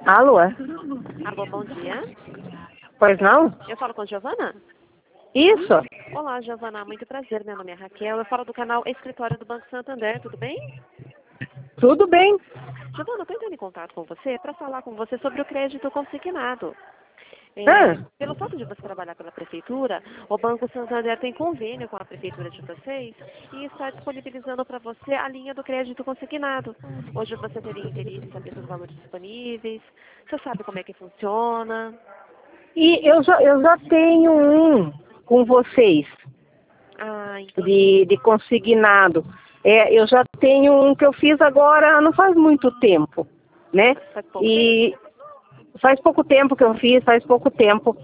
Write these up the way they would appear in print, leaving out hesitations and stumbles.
Alô? Alô, bom dia. Pois não? Eu falo com Giovana? Isso? Olá, Giovana, muito prazer. Meu nome é Raquel. Eu falo do canal Escritório do Banco Santander, tudo bem? Tudo bem. Giovana, eu estou entrando em contato com você para falar com você sobre o crédito consignado. Ah, Pelo fato de você trabalhar pela prefeitura, o Banco Santander tem convênio com a prefeitura de vocês e está disponibilizando para você a linha do crédito consignado. Hoje você teria interesse em saber os valores disponíveis. Você sabe como é que funciona? e eu já tenho um com vocês, Ah, entendi. de consignado. Eu já tenho um que eu fiz agora, não faz muito tempo, né? Faz pouco tempo. E faz pouco tempo que eu fiz, faz pouco tempo.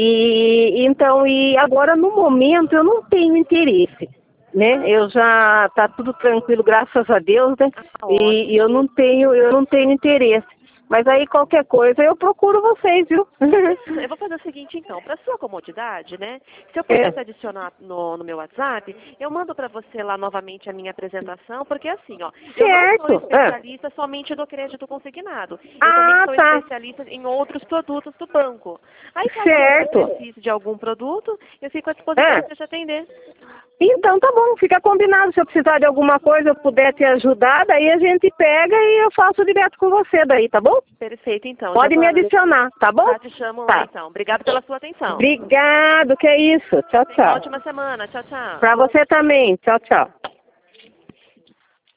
E agora no momento eu não tenho interesse, né? Eu já tá tudo tranquilo, graças a Deus, né? Ah, E ótimo. eu não tenho interesse. Mas aí qualquer coisa eu procuro vocês, viu? Eu vou fazer o seguinte, então, para sua comodidade, né? Se eu É, pudesse adicionar no meu WhatsApp, eu mando para você lá novamente a minha apresentação, porque assim, ó, eu não sou certo. especialista somente do crédito consignado. Eu também Ah, sou tá. especialista em outros produtos do banco. Aí, caso você Certo. precise de algum produto, eu fico à disposição É. para te atender. Então tá bom, fica combinado. Se eu precisar de alguma coisa, eu puder te ajudar, daí a gente pega e eu faço direto com você daí, tá bom? Perfeito, então, Pode me Giovana. adicionar, tá bom? Já te chamo lá, Tá. então. Obrigada pela sua atenção. Obrigado, que é isso. Tchau, Tenha uma tchau. ótima semana. Tchau, tchau. Pra você também. Tchau, tchau.